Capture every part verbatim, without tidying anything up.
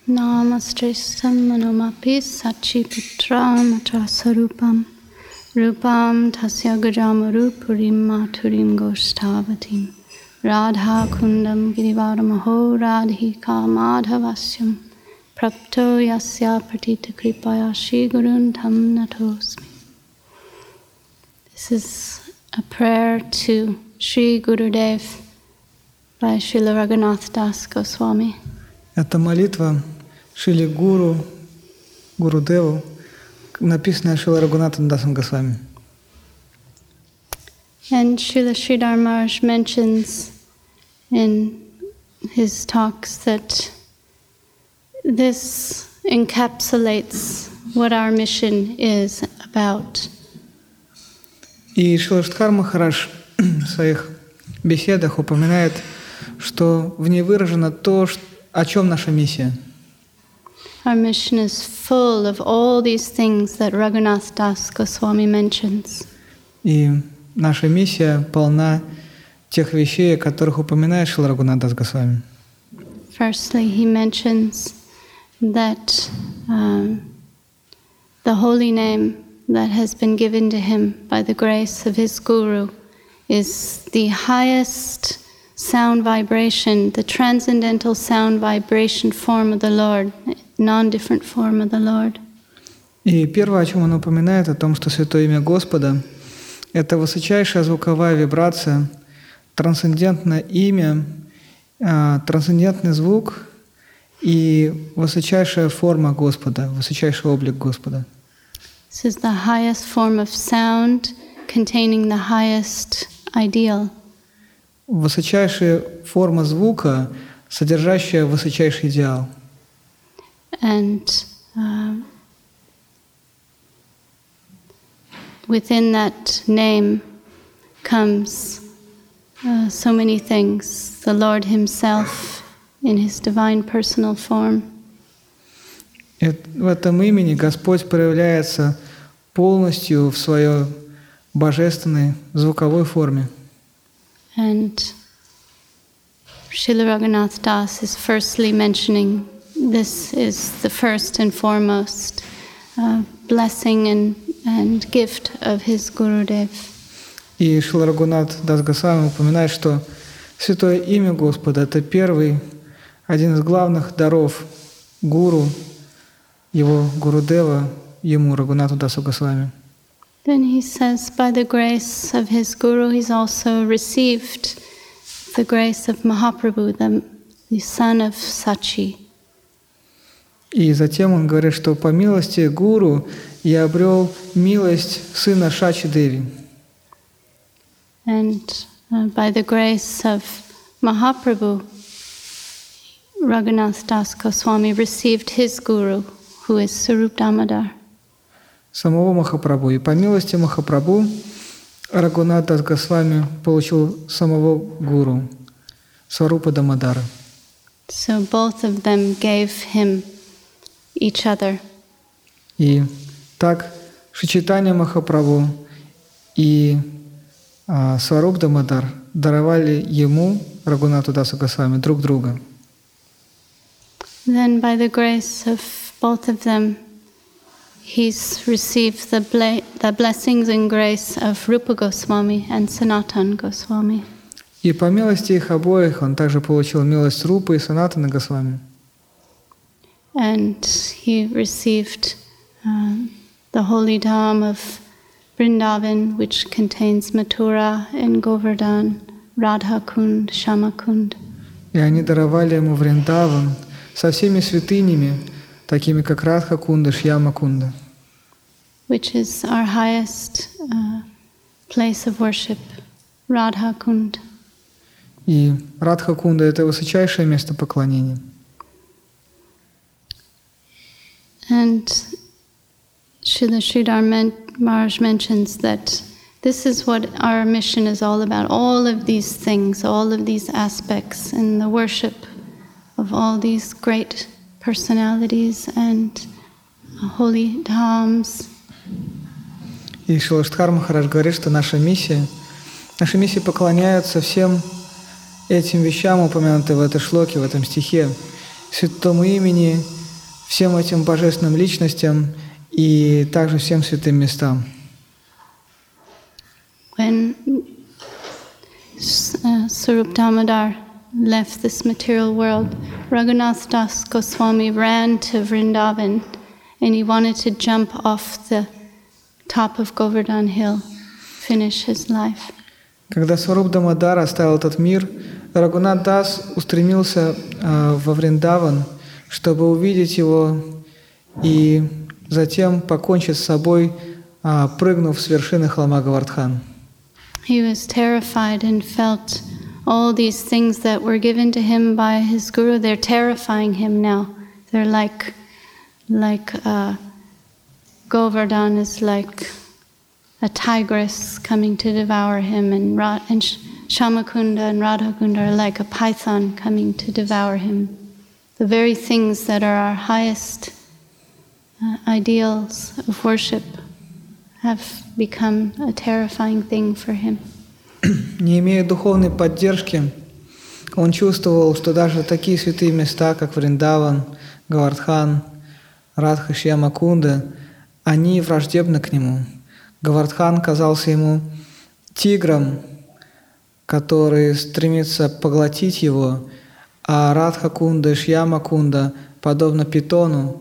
Namastresam manomapi sachiputra matrasarupam rupam tasya gajamaru purim maturim goshtavatim radha kundam girivaramaho radhika madhavasyam prapto yasya pratita kripaya shri gurun tam natosmi. This is a prayer to Shri Gurudev by Srila Raghunath Das Goswami. Это молитва Шрили Гуру, Гурудеву, написанная Шрила Рагунатом Дасом Госвами. And Srila Sridhar Maharaj mentions in his talks that this encapsulates what our mission is about. И Шрила Шридхар Махарадж в своих беседах упоминает, что в ней выражено то, о чем наша миссия. Our mission is full of all these things that Raghunath Das Goswami mentions. И наша миссия полна тех вещей, о которых упоминает Шрила Рагунат Дас Госвами. Firstly, he mentions that um, the holy name that has been given to him by the grace of his Guru is the highest sound vibration, the transcendental sound vibration form of the Lord, non-different form of the Lord. И первое, о чем он упоминает, о том, что Святое Имя Господа — это высочайшая звуковая вибрация, трансцендентное имя, трансцендентный звук и высочайшая форма Господа, высочайший облик Господа. This is the highest form of sound containing the highest ideal. Высочайшая форма звука, содержащая высочайший идеал. And uh, within that name comes uh, so many things. The Lord Himself in His divine personal form. И в этом имени Господь проявляется полностью в своей божественной звуковой форме. And Srila Raghunath Das is firstly mentioning this is the first and foremost uh, blessing and, and gift of his Gurudev. И Шрила Рагунат Дас Госвами упоминает, что Святое Имя Господа — это первый, один из главных даров Гуру, его Гурудева, ему, Рагунату Дасу Госвами. Then he says, by the grace of his Guru, he's also received the grace of Mahaprabhu, the, the son of Sachi. И затем он говорит, что по милости Гуру я обрел милость сына Шачи Деви. And uh, by the grace of Mahaprabhu, Raghunath Das Goswami received his Guru, who is Sarup Damodar. Самого Махапрабху. И по милости Махапрабху Рагунат Дас Госвами получил самого Гуру, Сварупа Дамодара. So both of them gave him each other. И так Шичитания Махапрабху и а, Сваруп Дамодар даровали ему, Рагунату Дасу Госвами, друг друга. Then by the grace of both of them, he's received the, ble- the blessings and grace of Rupa Goswami and Sanatan Goswami. И по милости их обоих он также получил милость Рупы и Санатаны Госвами. And he received um, the holy dham of Vrindavan, which contains Mathura and Govardhan, Radha Kund, Shama Kund. И они даровали ему Вриндаван со всеми святынями, такими как Радха Кунда, Шьяма Кунда. Which is our highest uh, place of worship, Radha Kund. И Радха Кунда — это высочайшее место поклонения. And Srila Sridhar men- Maharaj mentions that this is what our mission is all about, all of these things, all of these aspects, and the worship of all these great personalities and holy dhams. И Шрила Шридхар Махарадж говорит, что наша миссия, наша миссия поклоняется всем этим вещам, упомянутым в этой шлоке, в этом стихе. святому имени, всем этим божественным личностям и также всем святым местам. When uh, Sarup Damodar left this material world, Raghunath Das Goswami ran to Vrindavan and he wanted to jump off the top of Govardhan Hill, finish his life. Когда Сваруб Дамодар оставил этот мир, Рагунат Дас устремился э, во Вриндаван, чтобы увидеть его и затем покончить с собой, э, прыгнув с вершины холма Говардхан. He was terrified and felt all these things that were given to him by his guru, they're terrifying him now. They're like, like uh, Govardhan is like a tigress coming to devour him, and, Ra- and Sh- Shamakunda and Radhakunda are like a python coming to devour him. The very things that are our highest uh, ideals of worship have become a terrifying thing for him. Не имея духовной поддержки, он чувствовал, что даже такие святые места, как Вриндаван, Говардхан, Радха Шьямакунда, они враждебны к нему. Говардхан казался ему тигром, который стремится поглотить его, а Радха Кунда и Шьямакунда подобно питону.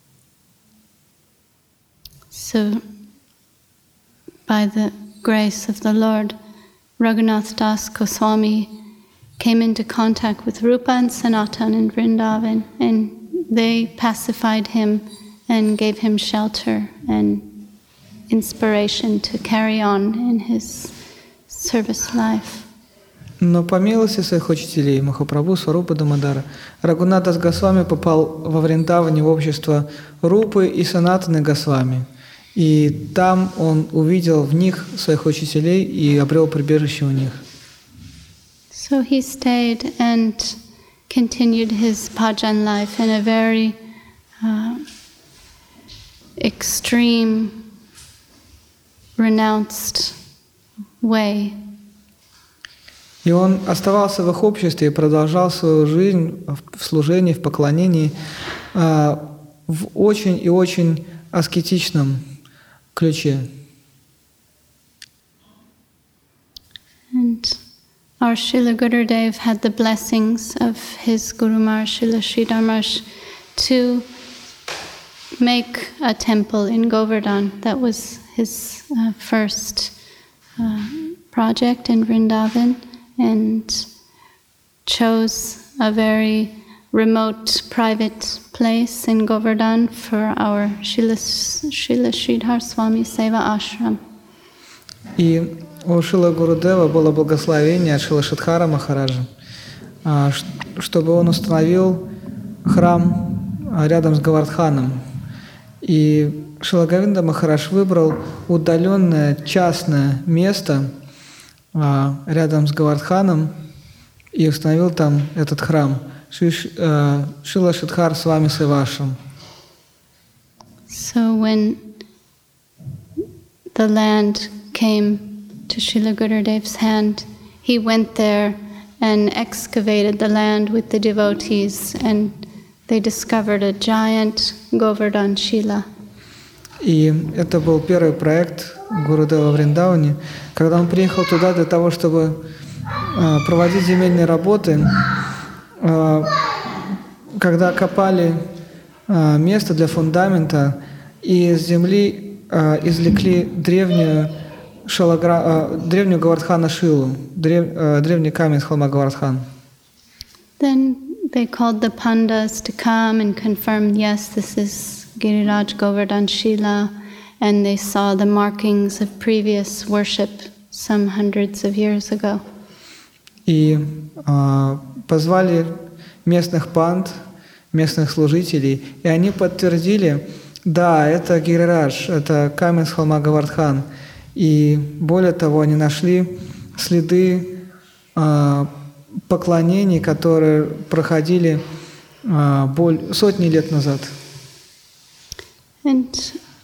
So, by the grace of the Lord, Raghunath Das Goswami came into contact with Rupa and Sanatan in Vrindavan, and they pacified him and gave him shelter and inspiration to carry on in his service life. Но по милости своих учителей, Махапрабху, Сварупа Дамодара, Рагунат Дас Госвами попал во Вриндаване в общество Рупы и Санатаны Госвами. И там он увидел в них своих учителей и обрел прибежище у них. So he stayed and continued his bhajan life in a very uh, extreme, renounced way. И он оставался в их обществе и продолжал свою жизнь в служении, в поклонении э, в очень и очень аскетичном ключе. And our Srila Gurudev had the blessings of his Guru Maharaj, Srila Sridhar Maharaj, to make a temple in Govardhan. That was his uh, first uh, project in Vrindavan, and chose a very remote private place in Govardhan for our Srila, Srila Sridhar Swami Seva Ashram. И у Шрила Гурудева было благословение от Шрила Шидхара Махараджа, чтобы он установил храм рядом с Говардханом. И Шрила Говинда Махарадж выбрал удаленное частное место рядом с Говардханом и установил там этот храм. Шрила Шидхар Свами Севашам. So when the land came to Srila Gurudev's hand, he went there and excavated the land with the devotees, and they discovered a giant Govardhan Shila. И это был первый проект Гурудева в Вриндаване. Когда он приехал туда для того, чтобы э, проводить земельные работы, э, когда копали э, место для фундамента, и из земли э, извлекли древнюю, шалагра, э, древнюю Говардхана Шилу, древ, э, древний камень с холма Говардхан. Then they called the Pandas to come and confirm, yes, this is Giriraj Govardhan Shila, and they saw the markings of previous worship some hundreds of years ago. И э, позвали местных панд, местных служителей, и они подтвердили, да, это Гирирадж, это камень с холма Говардхан. И более того, они нашли следы э, поклонений, которые проходили э, боль, сотни лет назад. And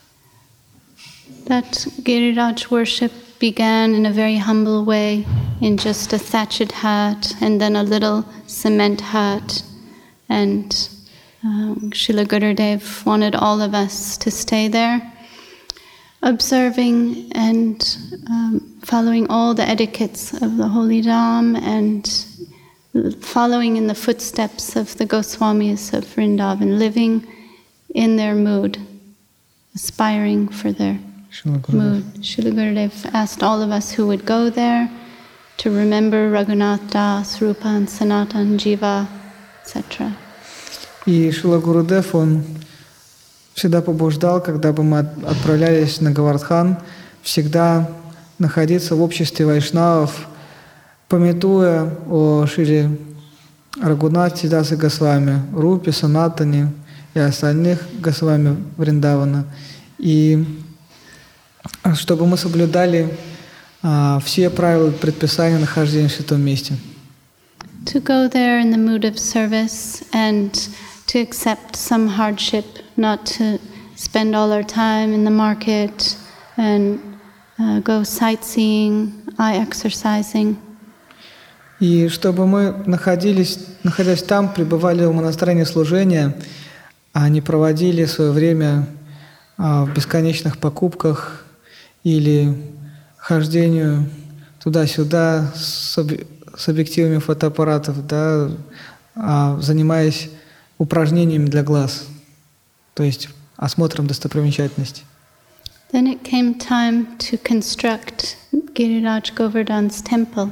that Giriraj worship began in a very humble way, in just a thatched hut and then a little cement hut. and um, Srila Gurudev wanted all of us to stay there, observing and um, following all the etiquettes of the holy Dham and following in the footsteps of the Goswamis of Vrindavan, living in their mood, aspiring for their mood. Srila Gurudev asked all of us who would go there to remember Raghunath Das, Rupa and Sanatan, Jiva, et cetera. И Шрила Гурудев, он всегда побуждал, когда бы мы отправлялись на Говардхан, всегда находиться в обществе вайшнавов, памятуя о Шри Рагунате Дасе Госвами, Рупе, Санатане и остальных Госвами Вриндавана, и чтобы мы соблюдали а, все правила и предписания нахождения в святом месте. To go there in the mood of service and to accept some hardship, not to spend all our time in the market and uh, go sightseeing, eye exercising. И чтобы мы находились, находясь там, пребывали в монастыре служения, а не проводили свое время а, в бесконечных покупках или хождению туда-сюда с, об, с объективами фотоаппаратов, да, а, занимаясь упражнениями для глаз, то есть осмотром достопримечательностей. Then it came time to construct Giriraj Govardhan's temple.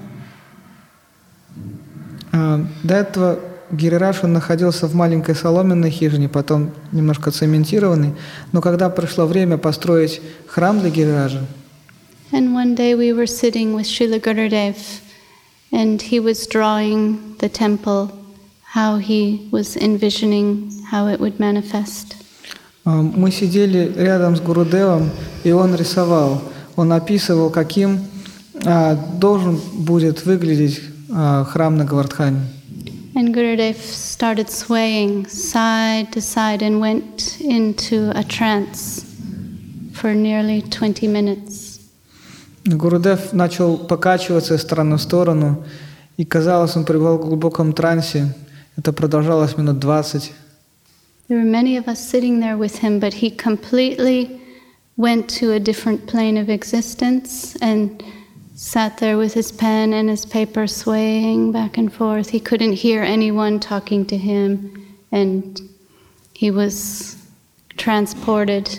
До этого Гирирадж, он находился в маленькой соломенной хижине, потом немножко цементированный, но когда пришло время построить храм для Гирираджа, and one day we were sitting with Srila Gurudev, and he was drawing the temple, how he was envisioning how it would manifest. Мы сидели рядом с Гурудевом, и он рисовал, он описывал, каким должен будет выглядеть храм на Говардхане. And Gurudev started swaying side to side and went into a trance for nearly twenty minutes. Гурудев начал покачиваться из стороны в сторону, и казалось, он пребывал в глубоком трансе. Это продолжалось минут двадцать. There were many of us sitting there with him, but he completely went to a different plane of existence and sat there with his pen and his paper swaying back and forth. He couldn't hear anyone talking to him, and he was transported.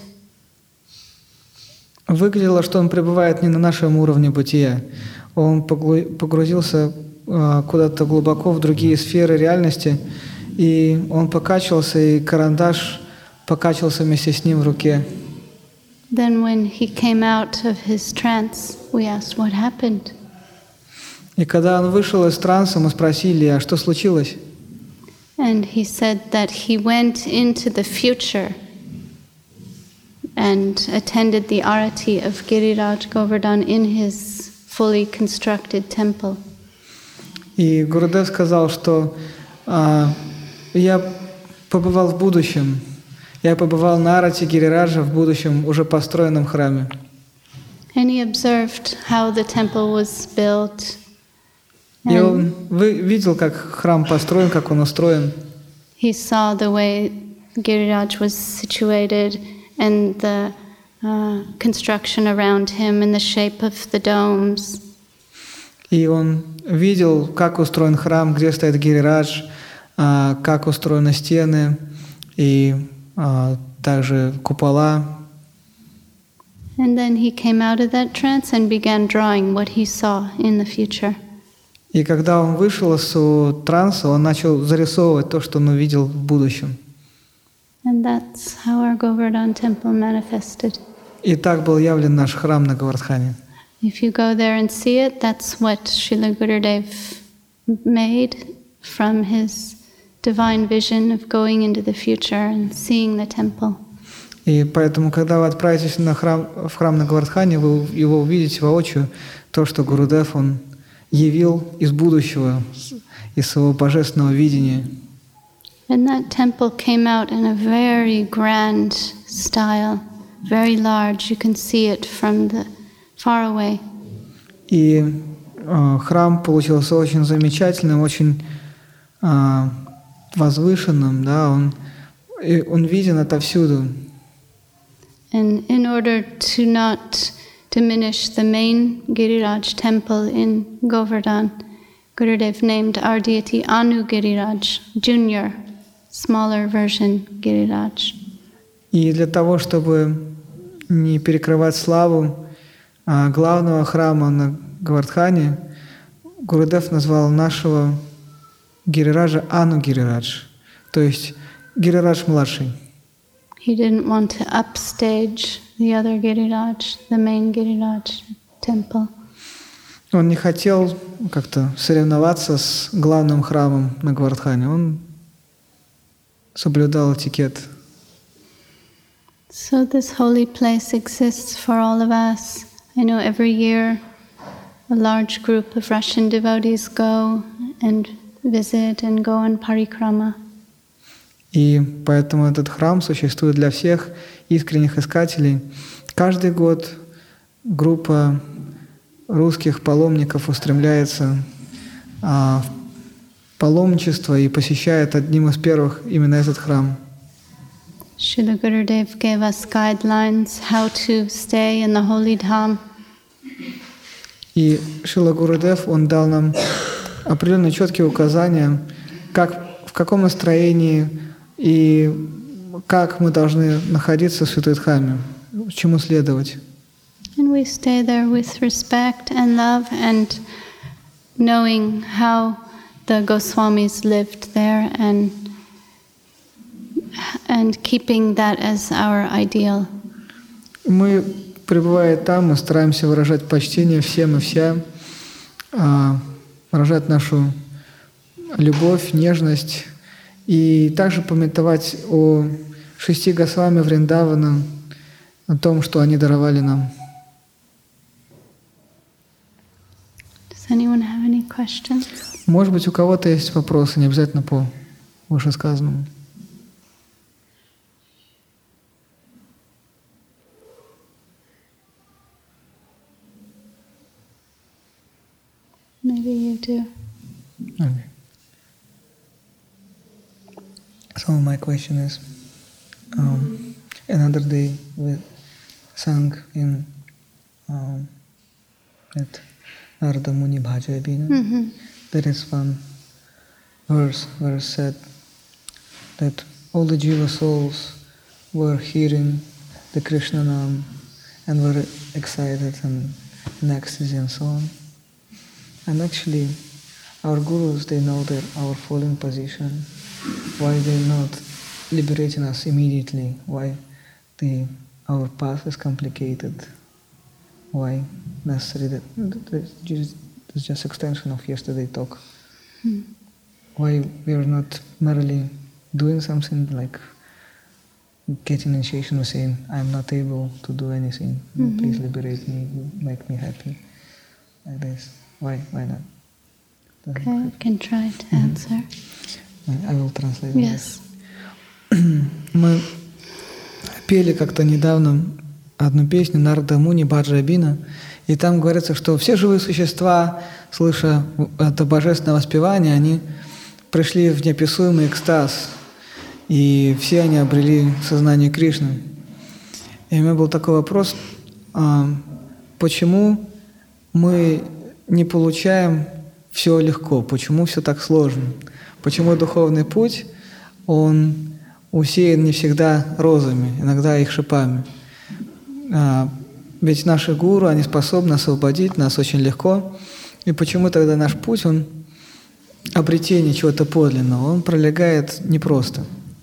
Выглядело, что он пребывает не на нашем уровне бытия. Он погрузился куда-то глубоко в другие сферы реальности, и он покачивался, и карандаш покачивался вместе с ним в руке. Then when he came out of his trance, we asked what happened. И когда он вышел из транса, мы спросили, а что случилось? And he said that he went into the future and attended the arati of Giriraj Govardhan in his fully constructed temple. И Гурудев сказал, что а, я побывал в будущем. Я побывал на арате Гирираджа в будущем уже построенном храме. And he observed how the temple was built. И он видел, как храм построен, как он устроен. He saw the way Giriraj was situated and the uh, construction around him and the shape of the domes. И он видел, как устроен храм, где стоит Гирирадж, как устроены стены и также купола. And then he came out of that trance and began drawing what he saw in the future. И когда он вышел из транса, он начал зарисовывать то, что он увидел в будущем. And that's how our Govardhan temple manifested. И так был явлен наш храм на Говардхане. If you go there and see it, that's what Srila Gurudev made from his divine vision of going into the future and seeing the temple. И поэтому, когда вы отправитесь на храм, в храм на Говардхане, вы его увидите воочию, то, что Гурудев, он явил из будущего, из своего божественного видения. And that temple came out in a very grand style, very large. You can see it from the far away. И э, храм получился очень замечательным, очень э, возвышенным, да, он, он виден отовсюду. And in order to not diminish the main Giriraj temple in Govardhan, Gurudev named our deity Anu Giriraj, junior, smaller version Giriraj. И для того, чтобы не перекрывать славу а, главного храма на Говардхане, Гурудев назвал нашего Гирираджа Ану Гирирадж, то есть Гирирадж младший. He didn't want to upstage the other Giriraj, the main Giriraj temple. Он не хотел как-то соревноваться с главным храмом на Говардхане. Он соблюдал этикет. So this holy place exists for all of us. I know every year a large group of Russian devotees go and visit and go on parikrama. И поэтому этот храм существует для всех искренних искателей. Каждый год группа русских паломников устремляется а, в паломничество и посещает одним из первых именно этот храм. Srila Gurudev gave us guidelines how to stay in the holy dham. И Шрила Гурудев, он дал нам определенные четкие указания, как, в каком настроении и как мы должны находиться в Святой Дхаме, чему следовать. And we stay there with respect and love and knowing how the Goswamis lived there and and keeping that as our ideal. Мы, пребывая там, мы стараемся выражать почтение всем и вся, выражать нашу любовь, нежность и также памятовать о шести Госвами Вриндавана, о том, что они даровали нам. Does anyone have any questions? Может быть, у кого-то есть вопросы, не обязательно по вышесказанному. Maybe you do. Okay. So my question is, um, another day we sang in um, at Narada Muni Bhaja Abhina. Mm-hmm. There is one verse where it said that all the Jiva souls were hearing the Krishna Nam and were excited and in ecstasy and so on. And actually, our gurus, they know that our fallen position, why they're not liberating us immediately, why the, our path is complicated, why necessary that, that it's just extension of yesterday talk. Hmm. Why we are not merely doing something like getting initiation or saying, I'm not able to do anything, mm-hmm. Please liberate me, make me happy, like this. Why? Why not? Doesn't Okay, I can try to answer. Mm-hmm. I will translate. Yes. Мы пели как-то недавно одну песню Нарада Муни Баджа Абхина, и там говорится, что все живые существа, слыша это божественное воспевание, они пришли в неописуемый экстаз, и все они обрели сознание Кришны. И у меня был такой вопрос, почему мы не получаем все легко, почему все так сложно, почему духовный путь, он усеян не всегда розами, иногда их шипами. Ведь наши гуру, они способны освободить нас очень легко, и почему тогда наш путь, он обретение чего-то подлинного, он пролегает непросто.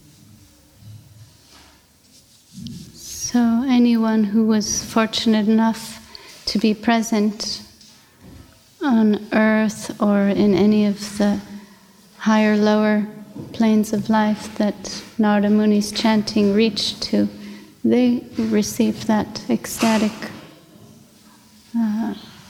So anyone who was fortunate enough to be present on earth or in any of the higher, lower planes of life that Narada Muni's chanting reached to, they received that ecstatic uh,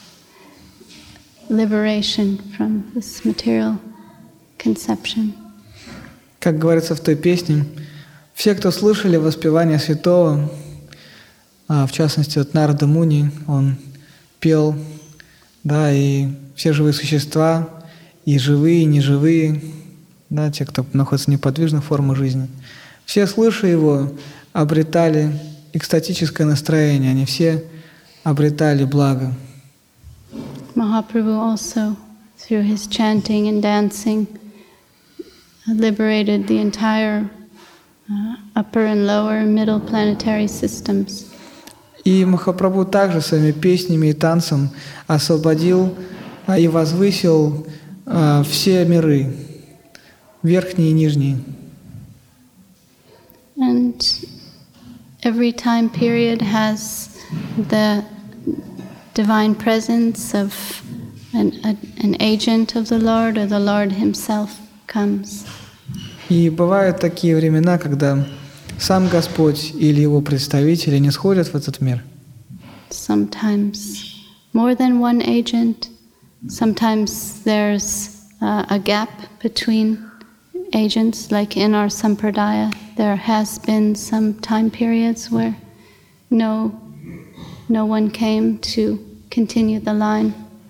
liberation from this material conception. Как говорится в той песне, все, кто слышали воспевание святого, в частности, от Нарада Муни, он пел, да, и все живые существа, и живые, и неживые, да, те, кто находится в неподвижной форме жизни. Все, слыша его, обретали экстатическое настроение, они все обретали благо. Mahaprabhu also, through his chanting and dancing, liberated the entire uh, upper and lower and middle planetary systems. И Махапрабху также своими песнями и танцем освободил а, и возвысил а, все миры, верхние и нижние. And every time period has the divine presence of an, a, an agent of the Lord, or the Lord himself comes. И бывают такие времена, когда сам Господь или Его представители не сходят в этот мир. Sometimes more than one agent, sometimes there's uh, a gap between agents, like in our Sampradaya, there has been some time periods where no, no one came to continue the line.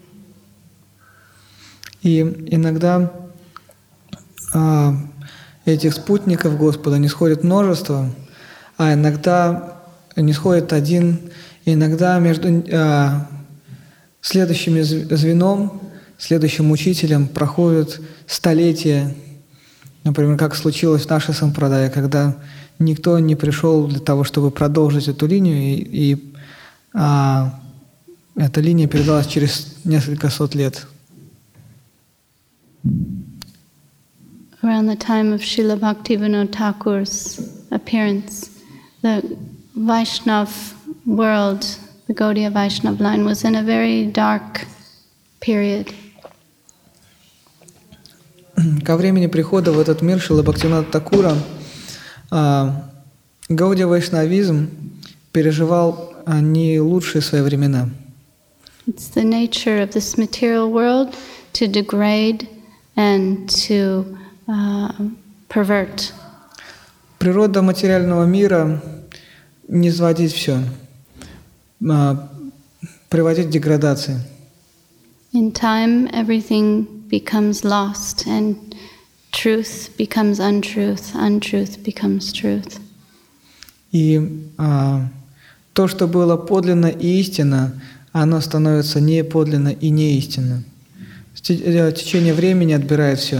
И иногда а, этих спутников Господа не сходит множество, а иногда не сходит один, иногда между а, следующим звеном, следующим учителем проходят столетия. Например, как случилось в нашей сампрадае, когда никто не пришел для того, чтобы продолжить эту линию, и, и а, эта линия передалась через несколько сот лет. Around the time of Srila Bhaktivinoda Thakur's appearance, the Vaishnav world, the Gaudiya Vaishnav line, was in a very dark period. Ко времени прихода в этот мир Шрила Бхактивинода Thakura Гаудия Вайшнавизм переживал не лучшие свои времена. It's the nature of this material world to degrade and to uh, pervert. Природа материального мира не сводить все, а приводить к деградации. In time, everything becomes lost, and truth becomes untruth, untruth becomes truth. И а, то, что было подлинно и истинно, оно становится не подлинно и не истинно. Течение времени отбирает все.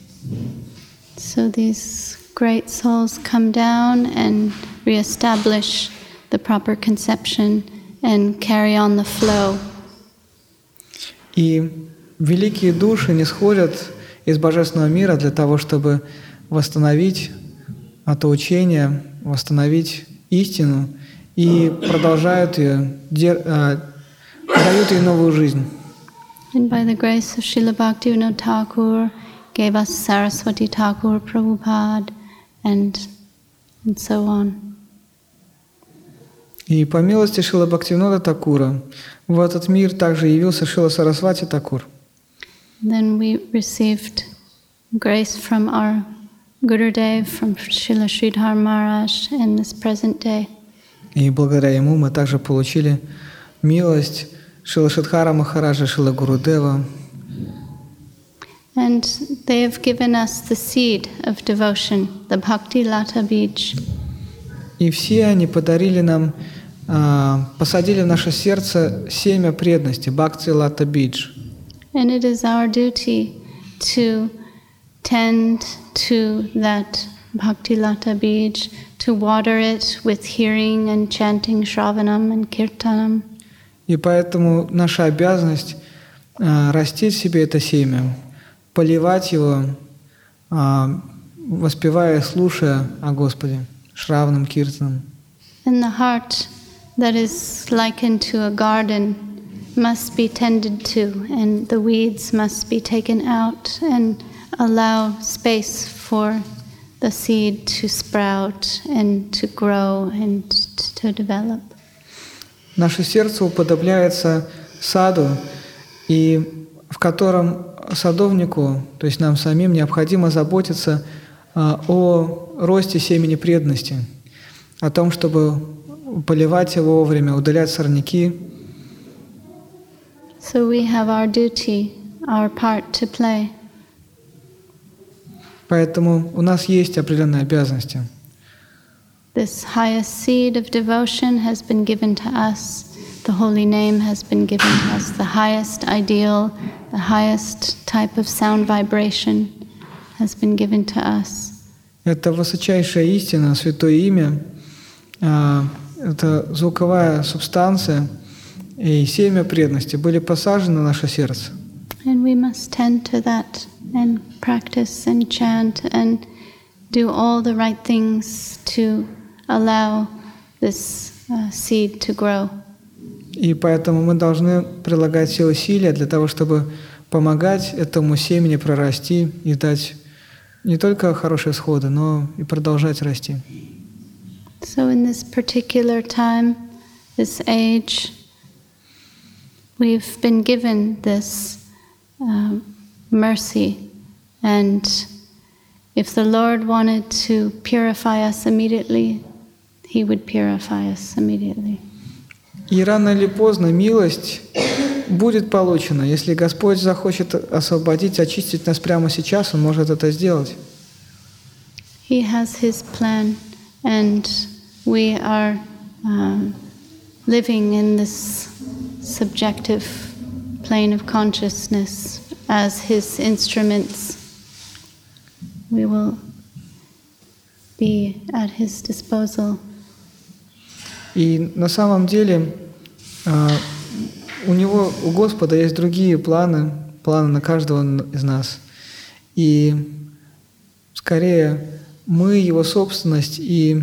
So these great souls come down and reestablish the proper conception and carry on the flow. И великие души не сходят из божественного мира для того, чтобы восстановить это учение, восстановить истину, и продолжают ее, дают ей новую жизнь. And by the grace of Srila Bhaktivinoda Thakur, gave us Saraswati Thakur, Prabhupada, and, and so on. И по милости Шрила Бхактивинода Thakura в этот мир также явился Шрила Сарасвати Thakura. Then we received grace from our Gurudev, from Srila Sridhar Maharaj in this present day. И благодаря ему мы также получили милость Шрила Шридхара Махараджа, Шрила Гурудева. And they have given us the seed of devotion, the Bhakti Lata Bij. И все они подарили нам, посадили в наше сердце семя преданности, Бхакти Лата Бидж. And it is our duty to tend to that Bhakti Lata Bij, to water it with hearing and chanting Shravanam and Kirtanam. И поэтому наша обязанность растить в себе это семя, поливать его, воспевая и слушая о Господе, Шраванам, Киртанам. And the heart that is likened to a garden must be tended to, and the weeds must be taken out, and allow space for the seed to sprout and to grow and to develop. Наше сердце уподобляется саду, и в котором садовнику, то есть нам самим, необходимо заботиться а, о росте семени преданности, о том, чтобы поливать его вовремя, удалять сорняки. So we have our duty, our part to play. Поэтому у нас есть определенные обязанности. This highest seed of devotion has been given to us. The holy name has been given to us. The highest ideal, the highest type of sound vibration has been given to us. Это высочайшая истина, святое имя, это звуковая субстанция и семя преданности были посажены в наше сердце. And we must tend to that and practice and chant and do all the right things to allow this uh, seed to grow. И поэтому мы должны прилагать все усилия для того, чтобы помогать этому семени прорасти и дать не только хорошие всходы, но и продолжать расти. So in this particular time, this age, we've been given this uh, mercy, and if the Lord wanted to purify us immediately, He would purify us immediately. И рано или поздно милость будет получена. Если Господь захочет освободить, очистить нас прямо сейчас, Он может это сделать. He has His plan, and we are um, living in this subjective plane of consciousness as His instruments. We will be at His disposal. И на самом деле у Него, у Господа есть другие планы, планы на каждого из нас. И скорее мы Его собственность, и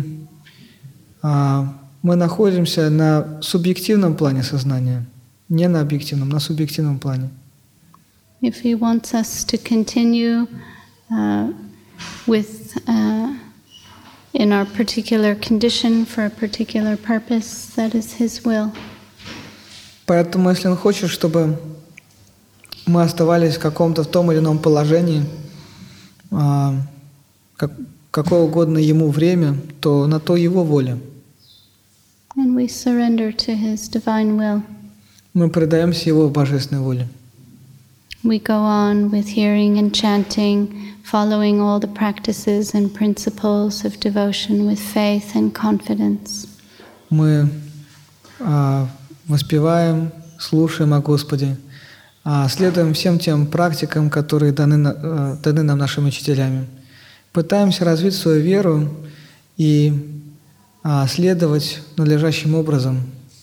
мы находимся на субъективном плане сознания, не на объективном, на субъективном плане. If He wants us to continue uh, with uh, in our particular condition for a particular purpose, that is His will. Поэтому, если Он хочет, чтобы мы оставались в каком-то в том или ином положении, как, какое угодно Ему время, то на то Его воля. And we surrender to His divine will. Мы предаемся Его божественной воле. We go on with hearing and chanting, following all the practices and principles of devotion with faith and confidence. Мы а, воспеваем, слушаем о Господе, а, следуем всем тем практикам, которые даны, а, даны нам нашими учителями. Пытаемся развить свою веру и а, следовать надлежащим образом.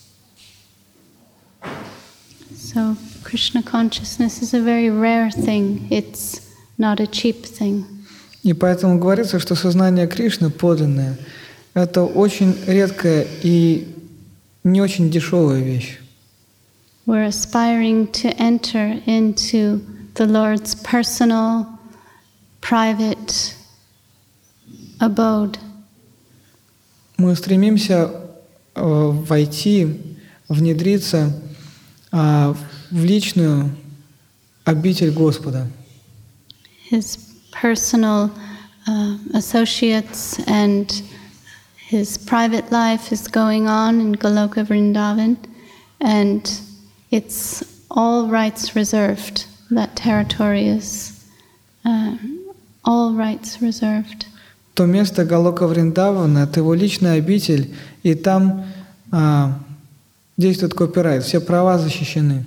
So Krishna consciousness is a very rare thing. It's not a cheap thing. И поэтому говорится, что сознание Кришны подлинное – это очень редкая и не очень дешевая вещь. We're aspiring to enter into the Lord's personal, private abode. Мы стремимся э, войти, внедриться э, в личную обитель Господа. His personal uh, associates and His private life is going on in Goloka Vrindavan, and it's all rights reserved. That territory is uh, all rights reserved. То место Галока Вриндавана – это его личная обитель, и там а, действует копирайт, все права защищены.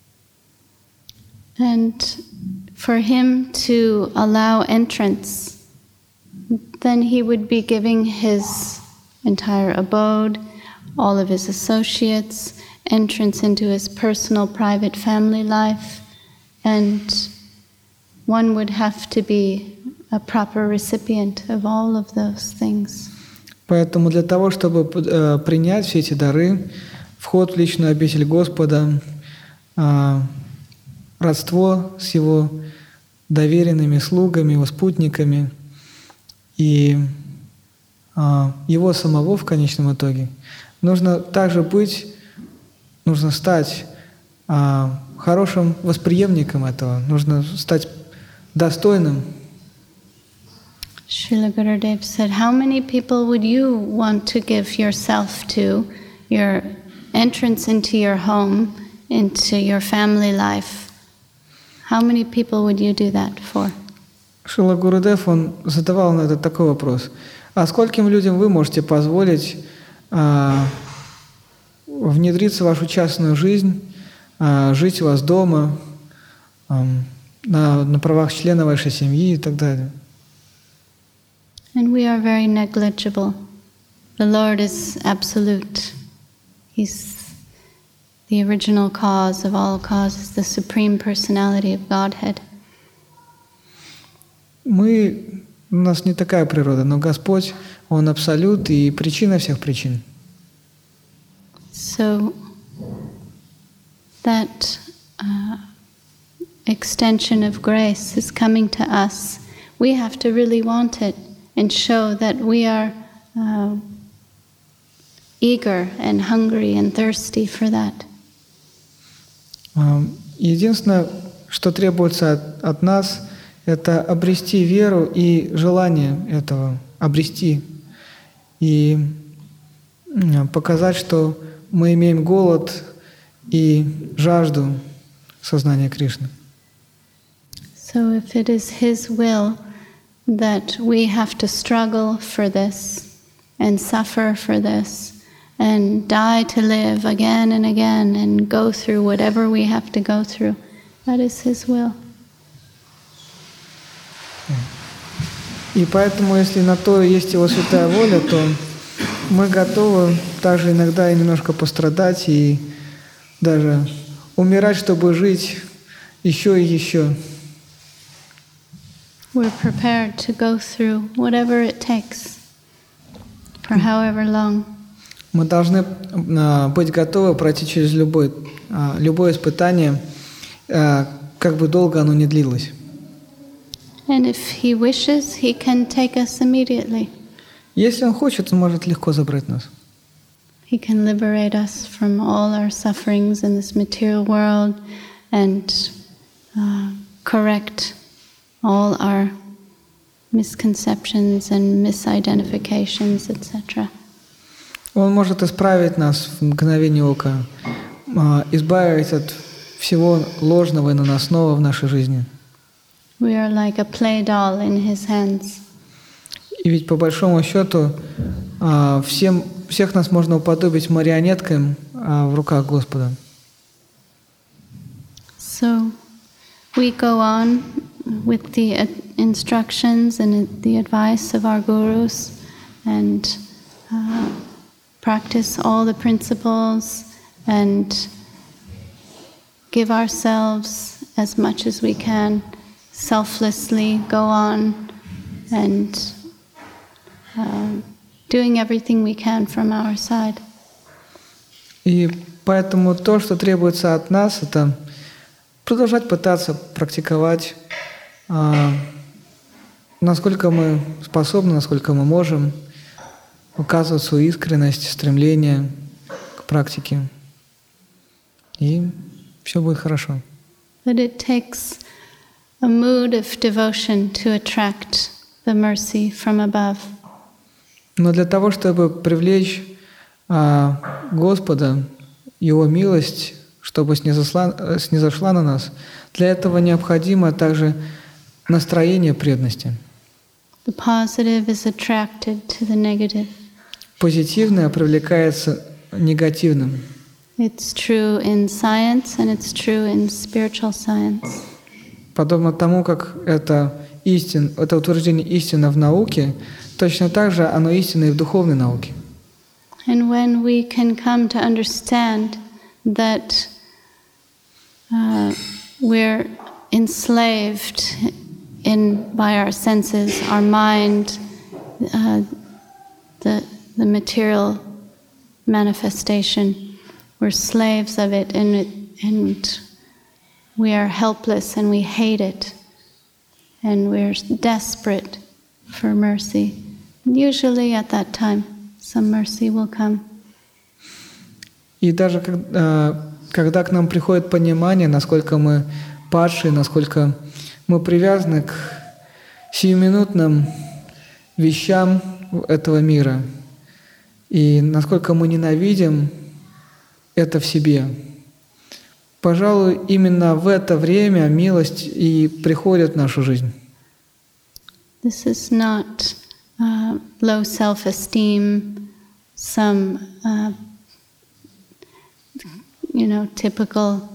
And for him to allow entrance, then he would be giving his entire abode, all of his associates, entrance into his personal, private family life, and one would have to be a proper recipient of all of those things. Поэтому для того, чтобы э, принять все эти дары, вход в личную обитель Господа, э, родство с Его доверенными слугами, Его спутниками и э, Его самого в конечном итоге, нужно также быть, нужно стать э, хорошим восприемником этого, нужно стать достойным. Srila Gurudev said, how many people would you want to give yourself to, your entrance into your home, into your family life? How many people would you do that for? Шрила Гурудев, он задавал на этот такой вопрос. А скольким людям вы можете позволить а, внедриться в вашу частную жизнь, а, жить у вас дома, а, на, на правах члена вашей семьи и так далее? And we are very negligible. The Lord is absolute. He's the original cause of all causes, the supreme personality of Godhead. Мы, у нас не такая природа, но Господь, Он абсолют и причина всех причин. So that uh, extension of grace is coming to us. We have to really want it and show that we are uh, eager and hungry and thirsty for that. Единственное, что требуется от, от нас, это обрести веру и желание этого, обрести и показать, что мы имеем голод и жажду сознания Кришны. So if it is His will that we have to struggle for this and suffer for this and die to live again and again and go through whatever we have to go through, that is His will. И поэтому, если на то есть Его святая воля, то мы готовы также иногда и немножко пострадать и даже умирать, чтобы жить еще и еще. We're prepared to go through whatever it takes for however long. Мы должны uh, быть готовы пройти через любой, uh, любое испытание, uh, как бы долго оно ни длилось. And if He wishes, He can take us immediately. Если Он хочет, Он может легко забрать нас. He can liberate us from all our sufferings in this material world and uh, correct all our misconceptions and misidentifications, et cetera. Он может исправить нас в мгновение ока, избавить от всего ложного и наносного в нашей жизни. We are like a play doll in His hands. И ведь по большому счету всем, всех нас можно уподобить марионеткам в руках Господа. So we go on with the instructions and the advice of our gurus and uh, practice all the principles and give ourselves as much as we can, selflessly go on and uh, doing everything we can from our side. И поэтому то, что требуется от нас, это продолжать пытаться практиковать, а, насколько мы способны, насколько мы можем, указывать свою искренность, стремление к практике. И все будет хорошо. But it takes a mood of devotion to attract the mercy from above. Но для того, чтобы привлечь а, Господа, Его милость, чтобы снизошла, снизошла на нас, для этого необходимо также настроение преданности. The positive is attracted to the negative. Позитивное привлекается негативным. It's true in science and it's true in spiritual science. Подобно тому, как это, истин, это утверждение истины в науке, точно так же оно истинно и в духовной науке. And when we can come to understand that uh, we're enslaved in by our senses, our mind, uh, the the material manifestation, we're slaves of it, and it, and we are helpless, and we hate it, and we're desperate for mercy. Usually, at that time, some mercy will come. И даже когда, когда к нам приходит понимание, насколько мы падшие, насколько мы привязаны к сиюминутным вещам этого мира, и насколько мы ненавидим это в себе, пожалуй, именно в это время милость и приходит в нашу жизнь. This is not uh, low self-esteem, some, uh, you know, typical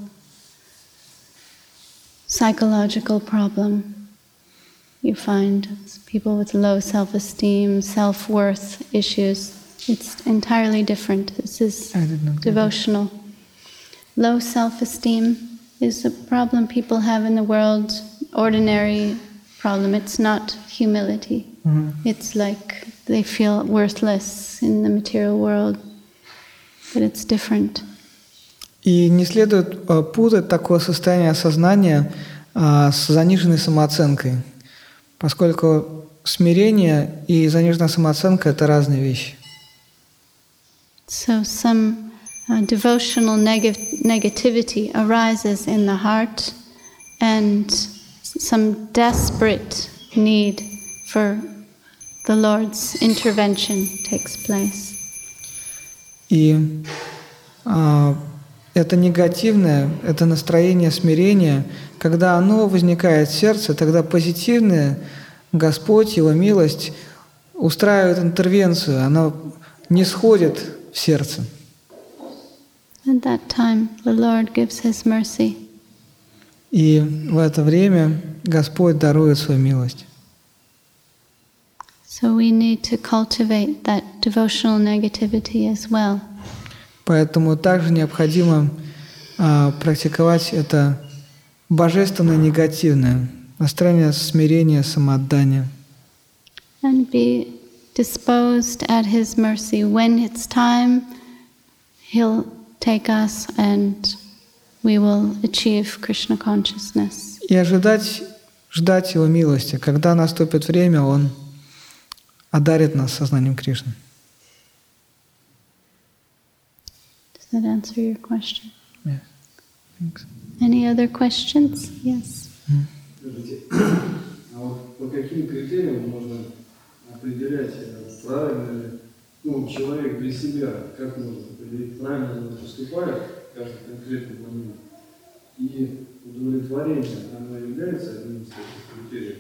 psychological problem. You find people with low self-esteem, self-worth issues. It's entirely different. This is devotional. Low self-esteem is a problem people have in the world, ordinary problem. It's not humility. Mm-hmm. It's like they feel worthless in the material world, but it's different. И не следует путать такое состояние сознания с заниженной самооценкой, поскольку смирение и заниженная самооценка – это разные вещи. So some uh, devotional neg- negativity arises in the heart, and some desperate need for the Lord's intervention takes place. И а, это негативное, это настроение смирения, когда оно возникает в сердце, тогда позитивное, Господь, Его милость устраивает интервенцию, она не сходит в сердце. At that time, the Lord gives His mercy. И в это время Господь дарует свою милость. So we need to cultivate that devotional negativity as well. Поэтому также необходимо а, практиковать это божественное негативное настроение смирения, самоотдания. And be disposed at His mercy. When it's time, He'll take us and we will achieve Krishna consciousness. И ожидать, ждать Его милости. Когда наступит время, Он одарит нас сознанием Кришны. Does that answer your question? Yeah. Thanks. Any other questions? Yes. Скажите, а вот по каким критериям можно определять, правильно ли, ну, человек для себя, как можно определить, правильно ли он поступает в каждый конкретный момент, и удовлетворение, оно является одним из таких критериев?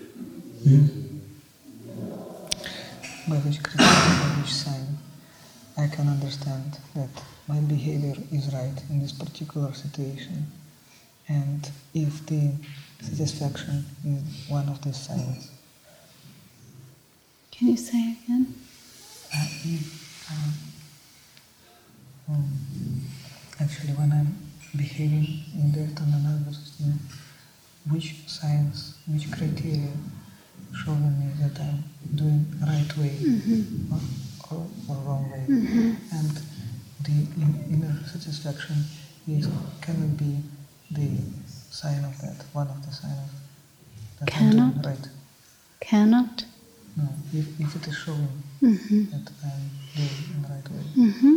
By which criteria, by which sign I can understand that my behavior is right in this particular situation, and if the satisfaction is one of these signs. Can you say again? Uh, if, uh, um, actually, when I'm behaving in direct and unadverse, which signs, which criteria showing me that I'm doing right way mm-hmm. or, or, or wrong way, mm-hmm. and the in, inner satisfaction is cannot be the sign of that, one of the signs that cannot? I'm doing right. Cannot? No, if, if it is showing mm-hmm. that I'm doing in the right way. Mm-hmm.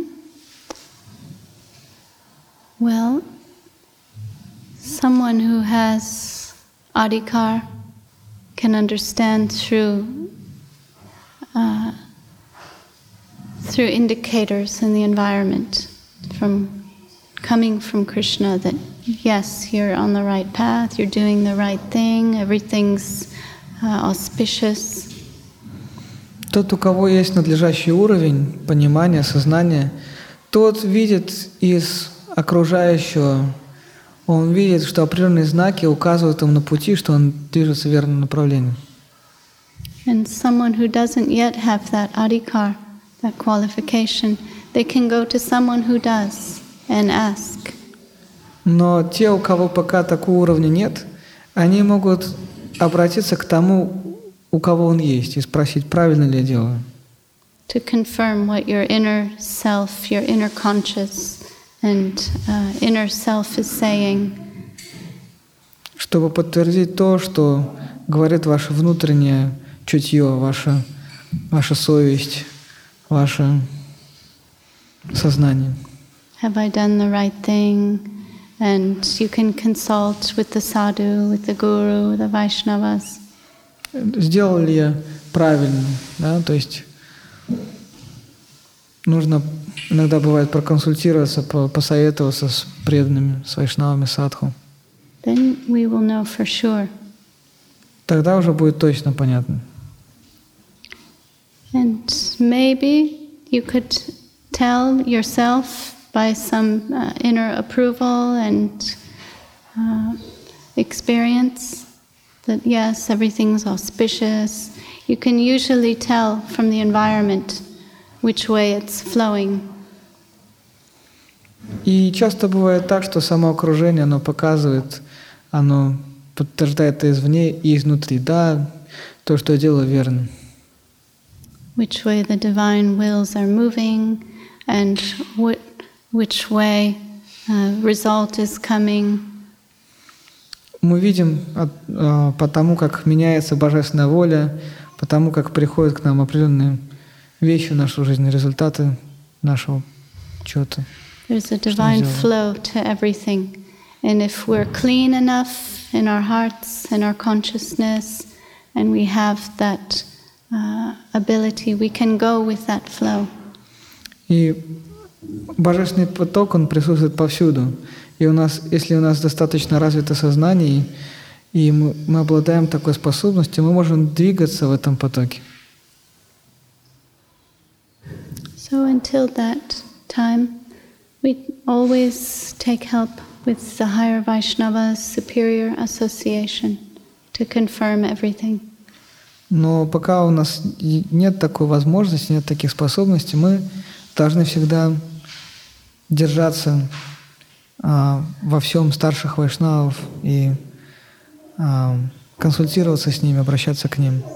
Well, someone who has adhikar can understand through uh, through indicators in the environment, from coming from Krishna, that yes, you're on the right path, you're doing the right thing, everything's uh, auspicious. Тот, у кого есть надлежащий уровень понимания, сознания, тот видит из окружающего, он видит, что определенные знаки указывают ему на пути, что он движется в верном направлении. And someone who doesn't yet have that adhikar, that qualification, they can go to someone who does and ask. Но те, у кого пока такого уровня нет, они могут обратиться к тому, у кого он есть, и спросить, правильно ли я делаю. To confirm what your inner self, your inner conscious and uh, inner self is saying. Чтобы подтвердить то, что говорит ваше внутреннее чутье, ваша, ваша совесть, ваше сознание. Have I done the right thing? And you can consult with the sadhu, with the guru, the Vaishnavas. Сделал ли я правильно, да, то есть нужно иногда бывает проконсультироваться, посоветоваться с преданными, с вайшнавами, садху. Then we will know for sure. Тогда уже будет точно понятно. And maybe you could tell yourself by some uh, inner approval and uh, experience that yes, everything's auspicious. You can usually tell from the environment which way it's flowing. И часто бывает так, что само окружение, оно показывает, оно подтверждает это извне и изнутри. Да, то, что я делаю, верно. Which way the divine wills are moving and what, which way uh, result is coming. Мы видим от, а, потому, как меняется божественная воля, потому, как приходят к нам определенные вещи в нашу жизнь, результаты нашего чего-то. There's a divine flow to everything. And if we're clean enough in our hearts and our consciousness, and we have that uh, ability, we can go with that flow. И божественный поток, он присутствует повсюду. И у нас, если у нас достаточно развито сознание, и мы, мы обладаем такой способностью, мы можем двигаться в этом потоке. So until that time, we always take help with the higher Vaishnavas, superior association, to confirm everything. Но пока у нас нет такой возможности, нет таких способностей, мы должны всегда держаться а, во всем старших вайшнавов и а, консультироваться с ними, обращаться к ним,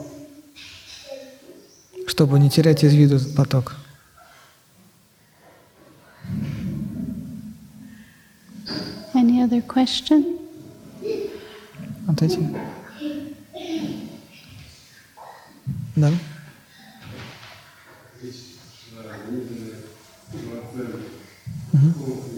чтобы не терять из виду этот поток. Any other question? Вот эти. Да? Угу.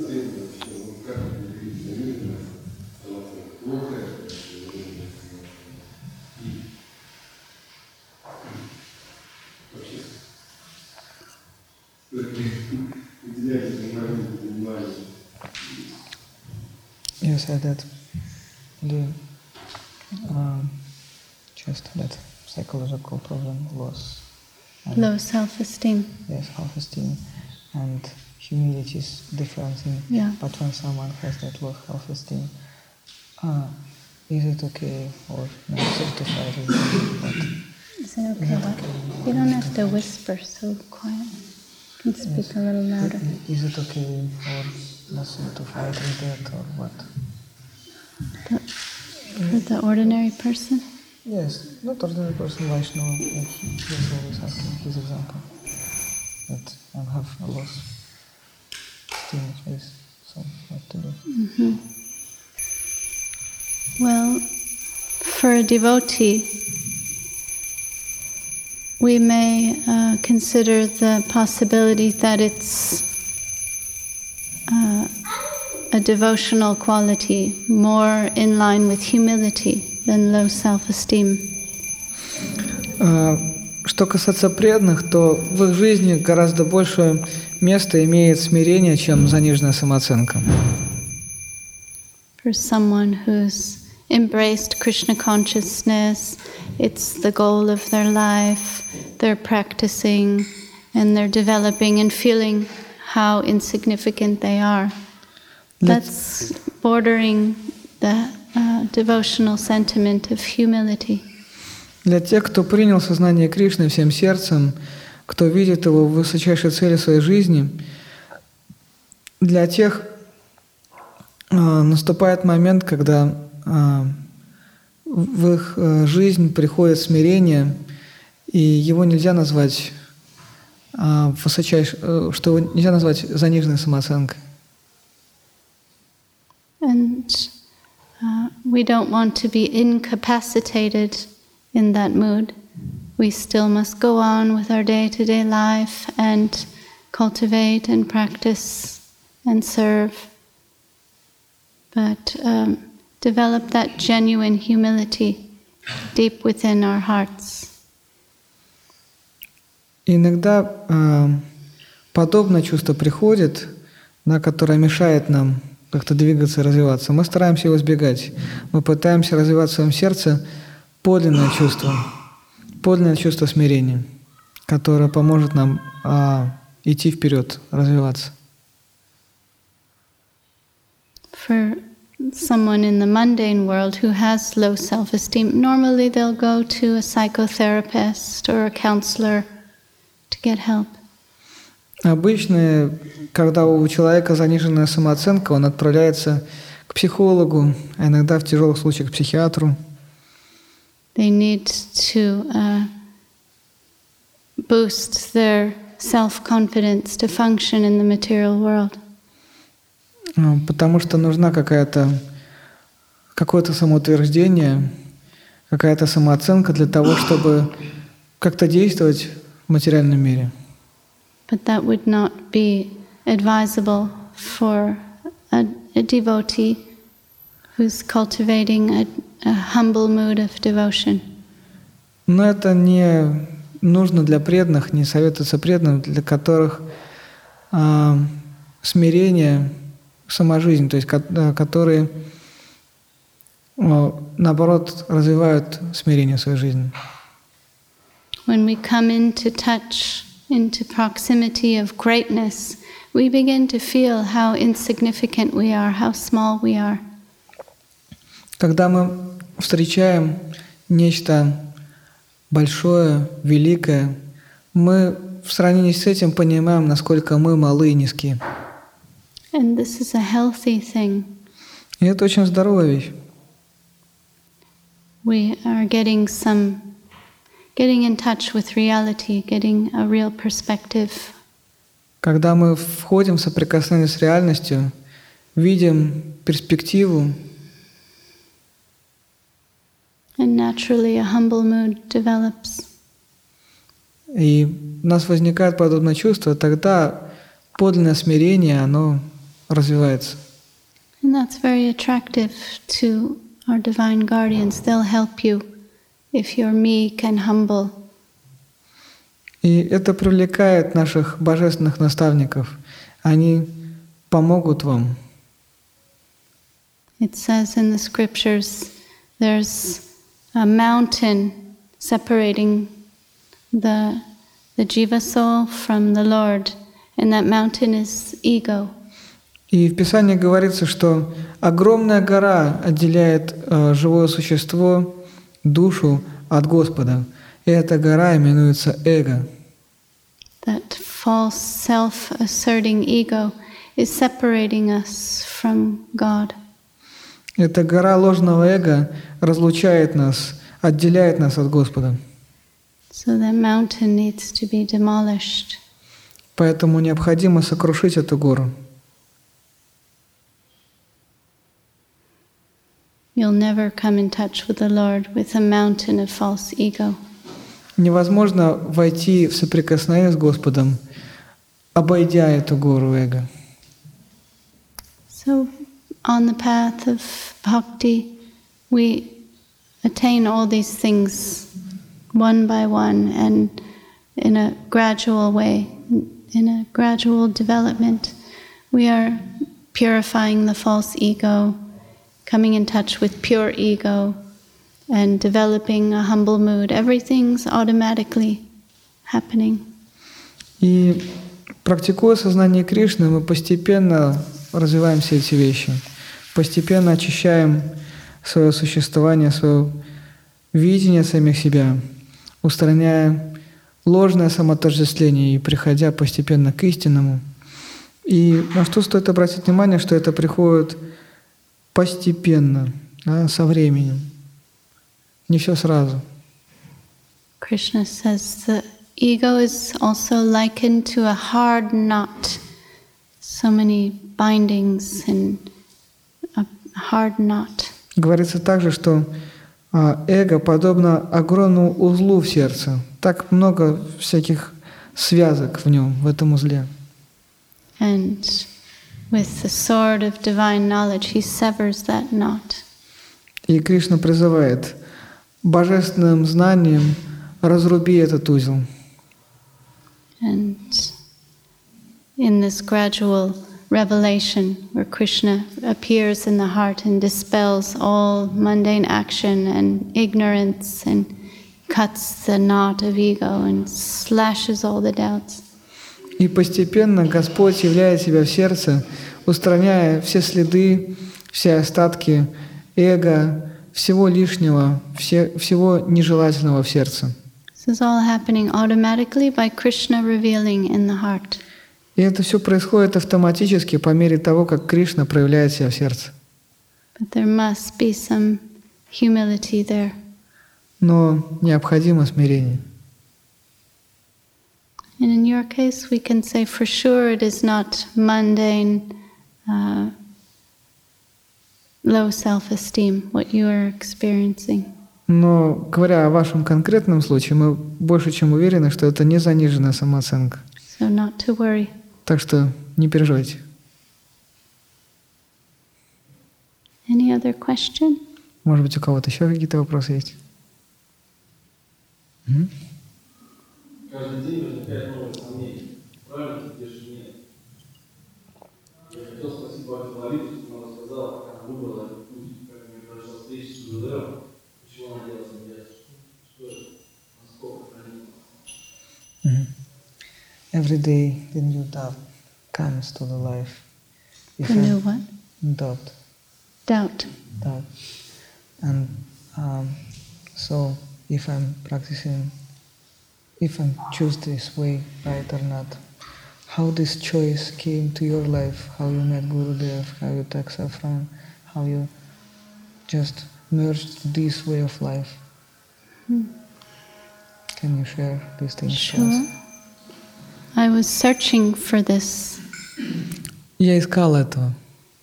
You said that the um, just that psychological problem, loss, low self-esteem. Yes, self-esteem, and humility is different thing. Yeah. But when someone has that low self-esteem, uh, is it okay or not certified? Is it okay? What? You don't have to whisper so quiet. You can speak yes. a little louder. Is it okay or not certified with that or what? The, for the ordinary person? Yes, not ordinary person, Vaishnava, like he's always asking his example. That I have a loss. Still is so what to do. Mm-hmm. Well, for a devotee, we may uh, consider the possibility that it's uh, a devotional quality more in line with humility than low self-esteem. Uh, что касается преданных, то в их жизни гораздо больше места имеет смирение, чем заниженная самооценка. For someone who's embraced Krishna consciousness, it's the goal of their life, they're practicing and they're developing and feeling how insignificant they are. That's bordering the uh, devotional sentiment of humility. Для тех, кто принял сознание Кришны всем сердцем, кто видит его в высочайшей цели своей жизни, для тех э, наступает момент, когда э, в их э, жизнь приходит смирение, и его нельзя назвать э, высочайш... э, что его нельзя назвать заниженной самооценкой. And uh, we don't want to be incapacitated in that mood. We still must go on with our day-to-day life and cultivate and practice and serve. But um, develop that genuine humility deep within our hearts. Иногда э, подобное чувство приходит, на которое мешает нам как-то двигаться, развиваться. Мы стараемся его избегать. Мы пытаемся развивать в своем сердце подлинное чувство, подлинное чувство смирения, которая поможет нам а, идти вперед, развиваться. For someone in the mundane world who has low self-esteem, normally they'll go to a psychotherapist or a counselor to get help. Обычно, когда у человека заниженная самооценка, он отправляется к психологу, а иногда в тяжелых случаях к психиатру. They need to uh, boost their self-confidence to function in the material world. Потому что нужна какая-то, какое-то самоутверждение, какая-то самооценка для того, чтобы как-то действовать в материальном мире. But that would not be advisable for a, a devotee who's cultivating a, a humble mood of devotion. Но это не нужно для преданных, не советуется преданным, для которых а, смирение, сама жизнь, то есть которые, наоборот, развивают смирение в своей жизни. When we come into touch, into proximity of greatness, we begin to feel how insignificant we are, how small we are. Когда мы встречаем нечто большое, великое, мы в сравнении с этим понимаем, насколько мы малы и низки. And this is a healthy thing. И это очень здоровая вещь. We are getting some, getting in touch with reality, getting a real perspective. Когда мы входим в соприкосновение с реальностью, видим перспективу, And naturally a humble mood develops. и у нас возникает подобное чувство, тогда подлинное смирение, оно развивается. And that's very attractive to our divine guardians. They'll help you if you're meek and humble. И это привлекает наших божественных наставников. Они помогут вам. It says in the scriptures, there's a mountain separating the, the jiva soul from the Lord, and that mountain is ego. И в Писании говорится, что огромная гора отделяет э, живое существо, душу от Господа. И эта гора именуется эго. That false self-asserting ego is separating us from God. Эта гора ложного эго разлучает нас, отделяет нас от Господа. So that mountain needs to be demolished. Поэтому необходимо сокрушить эту гору. You'll never come in touch with the Lord with a mountain of false ego. Невозможно войти в соприкосновение с Господом, обойдя эту гору эго. So, on the path of bhakti, we attain all these things one by one and in a gradual way, in a gradual development. We are purifying the false ego, coming in touch with pure ego, and developing a humble mood. Everything's automatically happening. И практикуя сознание Кришны, мы постепенно развиваем все эти вещи, постепенно очищаем свое существование, свое видение самих себя, устраняя ложное самоотождествление и приходя постепенно к истинному. И на что стоит обратить внимание, что это приходит постепенно, да, со временем, не все сразу. Krishna says the ego is also likened to a hard knot. So many bindings and a hard knot. Говорится также, что а, эго подобно огромному узлу в сердце. Так много всяких связок в нем, в этом узле. And with the sword of divine knowledge, he severs that knot. И Кришна призывает: божественным знанием разруби этот узел. And in this gradual revelation, where Krishna appears in the heart and dispels all mundane action and ignorance and cuts the knot of ego and slashes all the doubts. И постепенно Господь являет себя в сердце, устраняя все следы, все остатки эго, всего лишнего, все, всего нежелательного в сердце. This is all happening automatically by Krishna revealing in the heart. И это все происходит автоматически по мере того, как Кришна проявляет себя в сердце. But there must be some humility there. Но необходимо смирение. And in your case, we can say for sure it is not mundane, uh, low self-esteem, what you are experiencing. Но, говоря о вашем конкретном случае, мы больше чем уверены, что это не заниженная самооценка. So not to worry. Так что не переживайте. Any other question? Может быть, у кого-то еще какие-то вопросы есть? М? Каждый день возникает новое сомнение. Правильно ты делаешь или нет? Я хотел спросить Бхакти Лариту, что она сказала, как она выбрала этот путь, как мне произошла встреча с Гурудевом, почему она делала самоделие. Что это? Насколько хранит? Every day the new doubt comes to the life. If The new what? doubt, Doubt. doubt. And um, so if I'm practicing, if I choose this way, right or not, how this choice came to your life, how you met Gurudev, how you took saffron, how you just merged this way of life. Hmm. Can you share these things Sure. with us? I was searching for this, Я искал этого,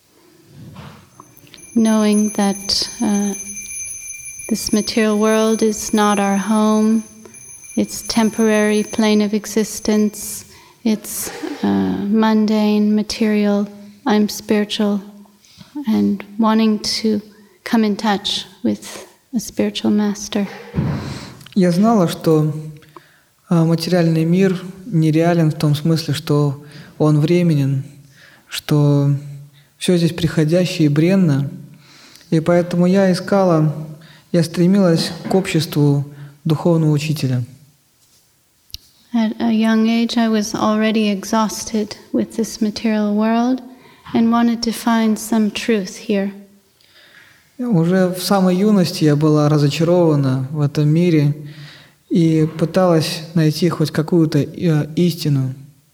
knowing that uh, this material world is not our home. It's temporary plane of existence. It's uh, mundane, material. I'm spiritual, and wanting to come in touch with a spiritual master. Я знала, что а, материальный мир нереален в том смысле, что он временен, что все здесь приходящее и бренно, и поэтому я искала, я стремилась к обществу духовного учителя. At a young age, I was already exhausted with this material world and wanted to find some truth here. Уже в самой юности я была разочарована в этом мире и пыталась найти хоть какую-то истину.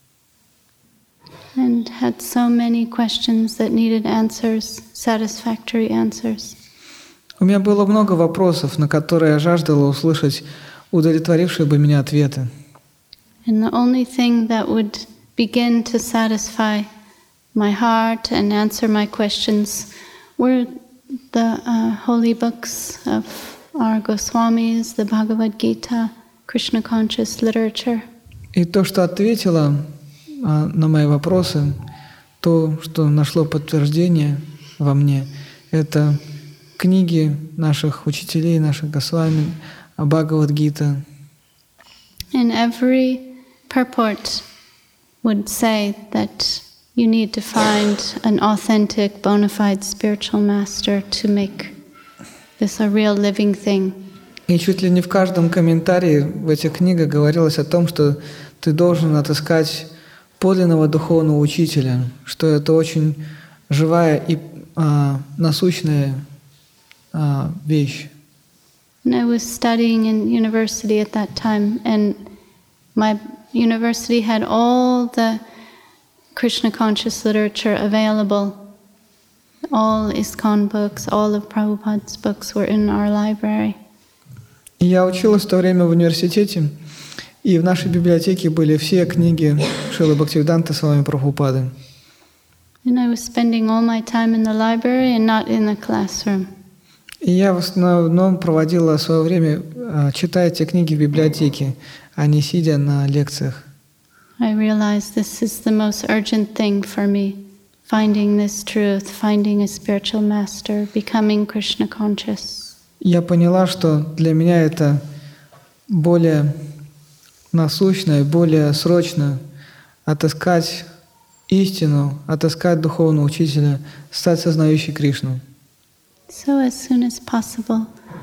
And had so many questions that needed answers, satisfactory answers. У меня было много вопросов, на которые я жаждала услышать удовлетворившие бы меня ответы. And the only thing that would begin to satisfy my heart and answer my questions were the uh, holy books of our Goswamis, the Bhagavad Gita, Krishna conscious literature. И то, что ответило а, на мои вопросы, то, что нашло подтверждение во мне, это книги наших учителей, наших Госвами, Бхагавад-гита. And every purport would say that you need to find an authentic, bona fide spiritual master to make this a real living thing. И чуть ли не в каждом комментарии в этих книгах говорилось о том, что ты должен отыскать подлинного духовного учителя, что это очень живая и а, насущная а, вещь. And I was studying in university at that time, and my university had all the Krishna conscious literature available. All ISKCON books, all of Prabhupada's books were in our library. И я училась в то время в университете, и в нашей библиотеке были все книги Шрилы Бхактивиданта Свами Прабхупады. And I was spending all my time in the library and not in the classroom. И я в основном проводила свое время, читая эти книги в библиотеке, а не сидя на лекциях. I realized this is the most urgent thing for me, finding this truth, finding a spiritual master, becoming Krishna conscious. Я поняла, что для меня это более насущно и более срочно отыскать истину, отыскать духовного учителя, стать сознающей Кришну. So as soon as possible,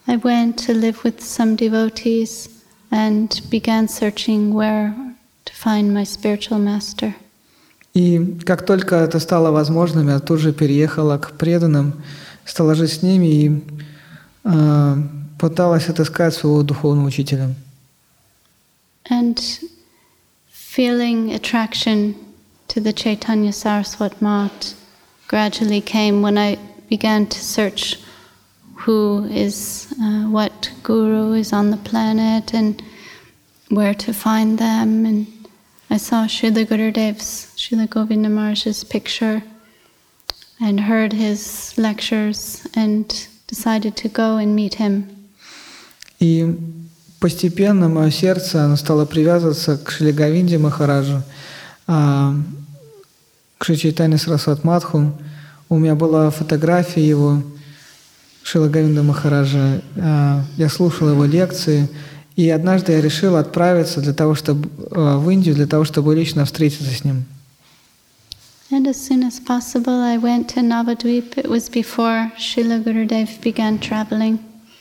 I went to live with some devotees and began searching where to find my spiritual master. И как только это стало возможным, я тут же переехала к преданным, стала жить с ними и э, пыталась отыскать своего духовного учителя. And feeling attraction to the Chaitanya Saraswat Math gradually came when I began to search who is, uh, what guru is on the planet and where to find them. And I saw Srila Gurudev's, Srila Govinda Maharaj's picture and heard his lectures and decided to go and meet him. И постепенно мое сердце оно стало привязываться к Шриле Говинде Махараджу, а, к Шри Чайтанья Сарасват Матху. У меня была фотография его, Шрила Говинда Махараджа. А, я слушал его лекции, и однажды я решил отправиться для того, чтобы, а, в Индию для того, чтобы лично встретиться с ним. And as soon as possible I went to Navadvip. It was before Srila Gurudev began traveling.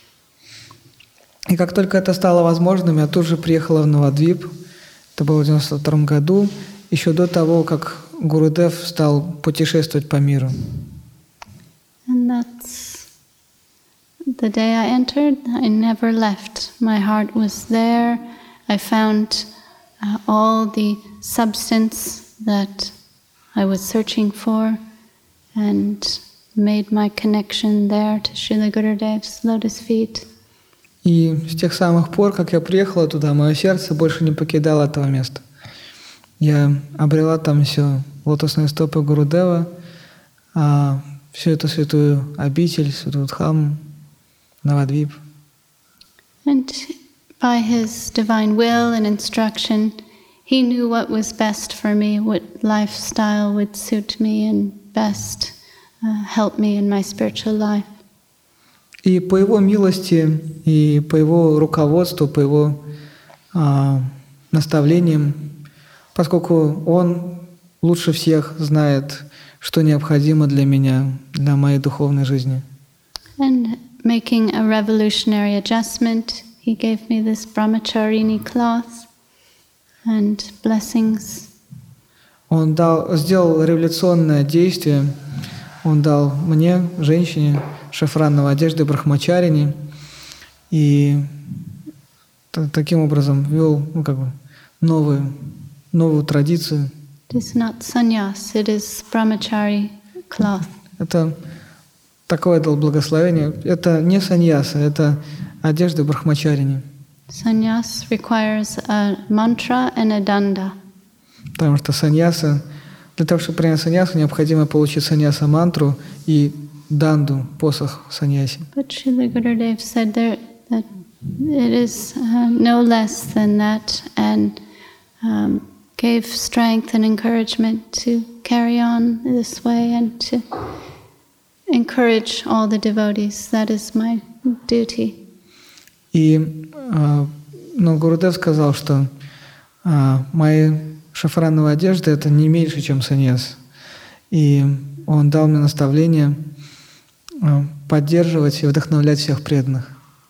И как только это стало возможным, я тут же приехала в Навадвип. Это было в девяносто втором году, еще до того, как Гурудев стал путешествовать по миру. And that's the day I entered. I never left. My heart was there. I found uh, all the substance that I was searching for and made my connection there to Srila Gurudev's lotus feet. И с тех самых пор, как я приехала туда, мое сердце больше не покидало этого места. Я обрела там все лотосные стопы Гурудева, а всю эту святую обитель, святую Дхамму, Навадвип. And by his divine will and instruction, he knew what was best for me, what lifestyle would suit me and best uh, help me in my spiritual life. И по его милости, и по его руководству, по его а, наставлениям, поскольку он лучше всех знает, что необходимо для меня, для моей духовной жизни. And making a revolutionary adjustment, he gave me this brahmacharini cloth and blessings. Он дал, сделал революционное действие. Он дал мне, женщине, шафрановой одежды брахмачарини, и т- таким образом ввел, ну, как бы, новую, новую традицию. It is not sannyas, it is brahmachari cloth. Это такое дал благословение. Это не саньяса, это одежда брахмачарини. Sannyas requires a mantra and a danda. Потому что саньяса, для того, чтобы принять саньясу, необходимо получить саньяса мантру и данду, посох саньяси. But Srila Gurudev said there that it is uh, no less than that, and um, gave strength and encouragement to carry on this way and to encourage all the devotees. That is my duty. И э, но Гурудев сказал, что э, мои шафрановые одежды — это не меньше, чем саньяс. И он дал мне наставление э, поддерживать и вдохновлять всех преданных.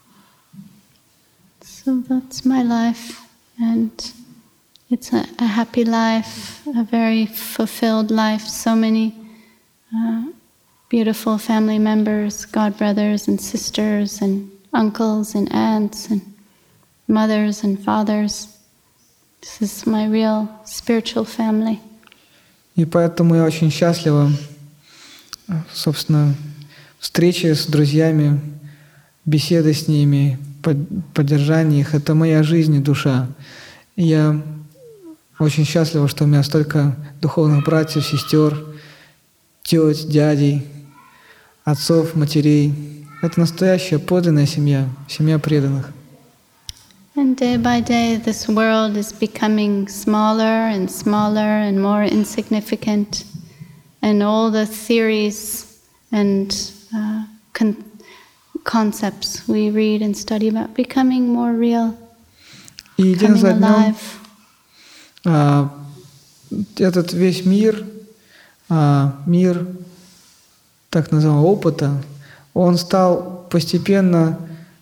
So that's my life, and it's a, a happy life, a very fulfilled life. So many uh, beautiful family members, godbrothers and sisters, and uncles and aunts, and mothers and fathers. This is my real spiritual family. И поэтому я очень счастлива, собственно, встречи с друзьями, беседы с ними, поддержание их — это моя жизнь и душа. И я очень счастлива, что у меня столько духовных братьев, сестер, теть, дядей, отцов, матерей. Это настоящая подлинная семья, семья преданных. And day by day this world is becoming smaller and smaller and more insignificant, and all the theories and uh, con- concepts we read and study about becoming more real, И день becoming за днем alive. а, этот весь мир, а, мир так называемого опыта, он стал постепенно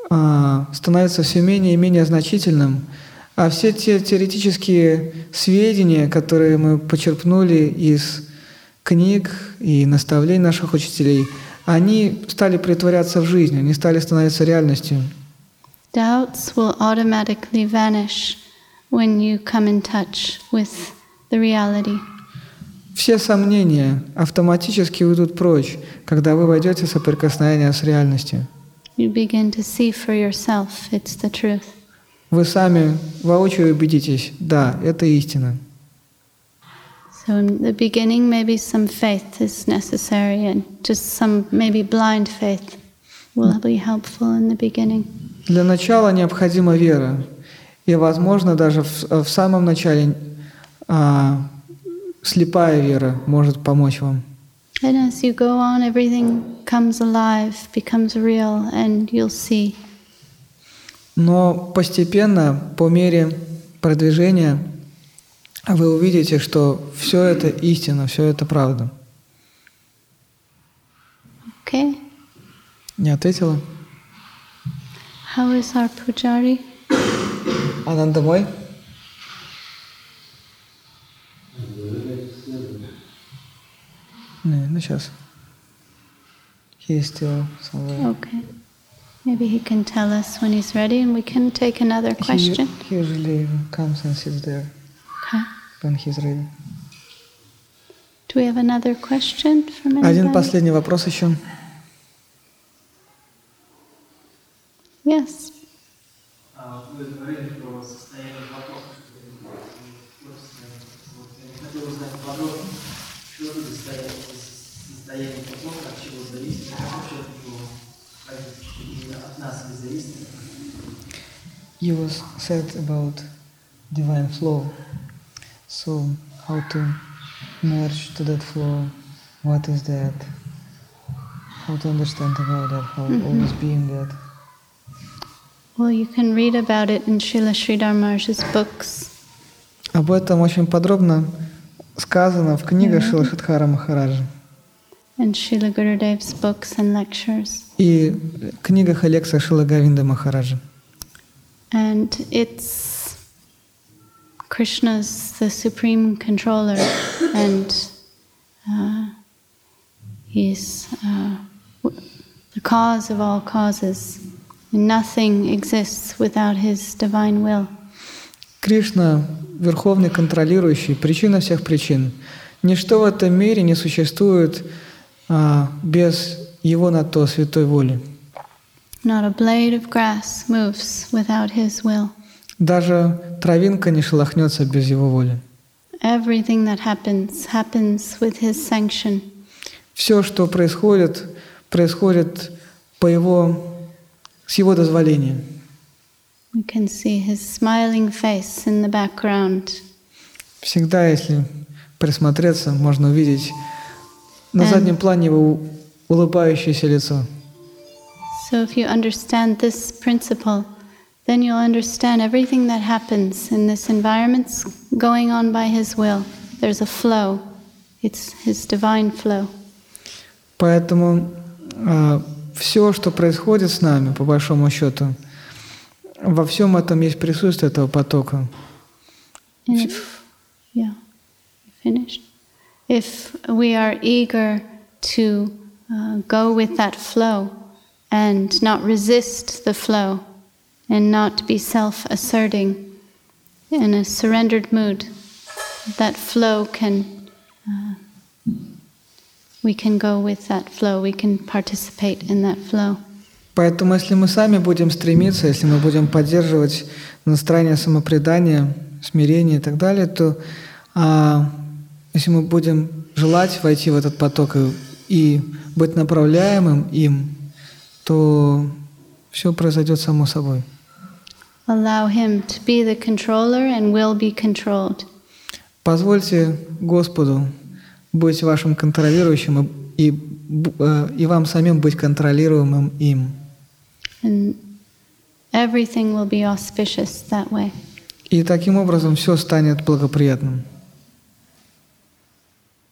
а, становится все менее и менее значительным, а все те теоретические сведения, которые мы почерпнули из книг и наставлений наших учителей, они стали претворяться в жизнь, они стали становиться реальностью. Doubts will automatically vanish when you come in touch with the reality. Все сомнения автоматически уйдут прочь, когда вы войдете в соприкосновение с реальностью. You begin to see for yourself it's the truth. Вы сами воочию убедитесь, да, это истина. So in the beginning maybe some faith is necessary, and just some maybe blind faith will be helpful in the beginning. Для начала необходима вера, и, возможно, даже в, в самом начале а, слепая вера может помочь вам. And as you go on, everything comes alive, becomes real, and you'll see. Но постепенно, по мере продвижения, вы увидите, что все это истина, все это правда. Okay. Не ответила? How is our pujari? Ананда мой? Не, ну сейчас. He is still somewhere. Okay. Maybe he can tell us when he's ready, and we can take another question. He usually comes and sits there Okay. when he's ready. Do we have another question from anybody? Один последний вопрос еще. Yes. Вы говорили про состояние потока. Я хотел узнать подробно, что это состояние потока, от чего зависит, как вообще от него, именно от нас не зависит. You was said about divine flow. So how to merge to that flow? What is that? How to understand about that? How Mm-hmm. always being that? Well, you can read about it in Srila Sridhar Maharaj's books. Об этом очень подробно сказано в книгах Шрила Шридхара Махараджа And Srila Gurudev's books and lectures. и в книгах и лекциях Шрила Говинда Махараджа. And it's Krishna's the supreme controller, and uh, he's uh, w- the cause of all causes. Nothing exists without his divine will. Кришна — верховный контролирующий, причина всех причин. Ничто в этом мире не существует а, без Его на то святой воли. Not a blade of grass moves without his will. Даже травинка не шелохнется без Его воли. Everything that happens happens with his sanction. Все, что происходит, происходит по Его, с Его дозволения. We can see his smiling face in the background. Всегда, если присмотреться, можно увидеть на And- заднем плане Его улыбающееся лицо. So if you understand this principle, then you'll understand everything that happens in this environment's going on by his will. There's a flow. It's his divine flow. Поэтому а, все, что происходит с нами, по большому счету, во всем этом есть присутствие этого потока. And if, yeah, you finished. If we are eager to uh, go with that flow and not resist the flow and not be self-asserting in a surrendered mood, that flow can, uh, we can go with that flow, we can participate in that flow. Поэтому, если мы сами будем стремиться, если мы будем поддерживать настроение самопредания, смирения и так далее, то а, если мы будем желать войти в этот поток и, и быть направляемым им, то все произойдет само собой. Allow him to be the controller and will be controlled. Позвольте Господу быть вашим контролирующим и, и, и вам самим быть контролируемым им. And everything will be auspicious that way. И таким образом все станет благоприятным.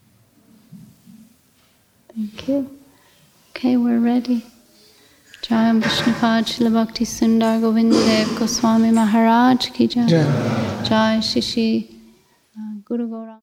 Thank you. Okay, we're ready. Jaya Bhagavatam Vishnupad Srila Bhakti Sundar Govinda Dev Goswami Maharaj ki jai. Jai Shri Shri uh, Guru Gauranga.